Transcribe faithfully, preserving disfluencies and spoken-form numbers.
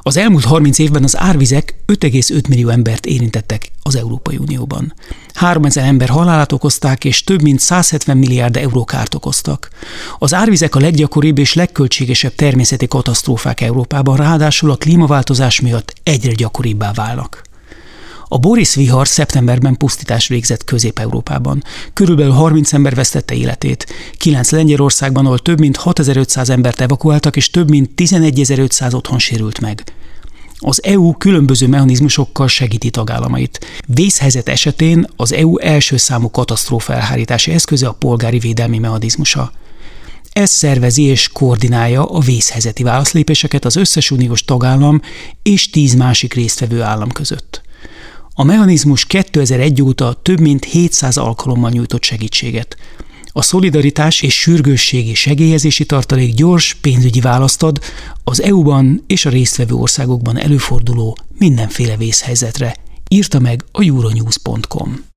Az elmúlt harminc évben az árvizek öt egész öt millió embert érintettek az Európai Unióban. háromezer ember halálát okozták, és több mint száz hetven milliárd euró kárt okoztak. Az árvizek a leggyakoribb és legköltségesebb természeti katasztrófák Európában, ráadásul a klímaváltozás miatt egyre gyakoribbá válnak. A Boris vihar szeptemberben pusztítás végzett Közép-Európában. Körülbelül harminc ember vesztette életét. kilenc Lengyelországban, ahol több mint hatezer-ötszáz embert evakuáltak, és több mint tizenegyezer-ötszáz otthon sérült meg. Az é u különböző mechanizmusokkal segíti tagállamait. Vészhelyzet esetén az é u első számú katasztrófa elhárítási eszköze a polgári védelmi mechanizmusa. Ez szervezi és koordinálja a vészhelyzeti válaszlépéseket az összes uniós tagállam és tíz másik résztvevő állam között. A mechanizmus kétezer-egy óta több mint hétszáz alkalommal nyújtott segítséget. A szolidaritás és sürgősségi segélyezési tartalék gyors pénzügyi választ ad az é u-ban és a résztvevő országokban előforduló mindenféle vészhelyzetre, írta meg a euronews pont com.